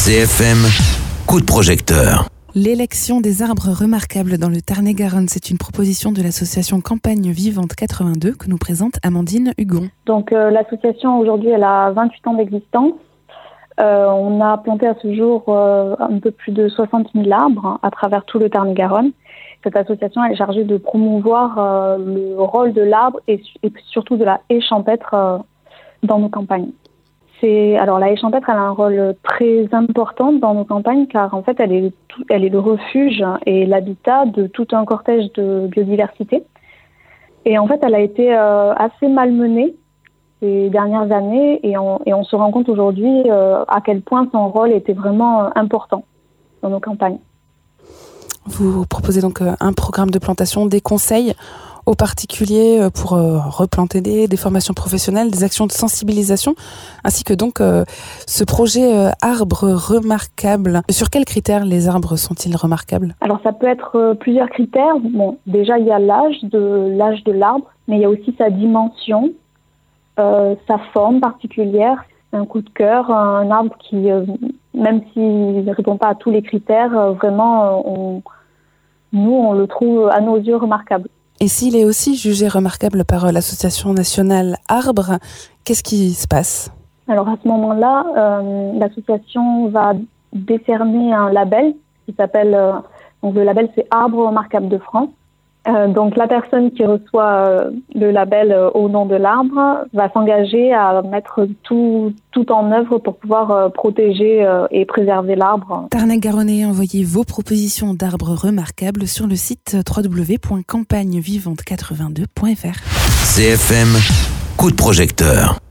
CFM, coup de projecteur. L'élection des arbres remarquables dans le Tarn-et-Garonne, c'est une proposition de l'association Campagne Vivante 82 que nous présente Amandine Hugon. Donc l'association aujourd'hui, elle a 28 ans d'existence. On a planté à ce jour un peu plus de 60 000 arbres à travers tout le Tarn-et-Garonne. Cette association est chargée de promouvoir le rôle de l'arbre et surtout de la haie champêtre dans nos campagnes. Alors la haie champêtre, elle a un rôle très important dans nos campagnes car en fait elle est le refuge et l'habitat de tout un cortège de biodiversité. Et en fait elle a été assez malmenée ces dernières années et on se rend compte aujourd'hui à quel point son rôle était vraiment important dans nos campagnes. Vous proposez donc un programme de plantation, des conseils aux particuliers pour replanter des formations professionnelles, des actions de sensibilisation, ainsi que donc ce projet arbres remarquables. Sur quels critères les arbres sont-ils remarquables ? Alors ça peut être plusieurs critères. Bon, déjà il y a l'âge de l'arbre, mais il y a aussi sa dimension, sa forme particulière, un coup de cœur, un arbre qui, même s'il ne répond pas à tous les critères, vraiment on le trouve à nos yeux remarquable. Et s'il est aussi jugé remarquable par l'Association nationale Arbres, qu'est-ce qui se passe ? Alors à ce moment-là, l'association va décerner un label qui s'appelle, donc le label c'est Arbre remarquable de France. Donc la personne qui reçoit le label au nom de l'arbre va s'engager à mettre tout en œuvre pour pouvoir protéger et préserver l'arbre. Tarn-et-Garonnais, envoyez vos propositions d'arbres remarquables sur le site www.campagnevivante82.fr. CFM, coup de projecteur.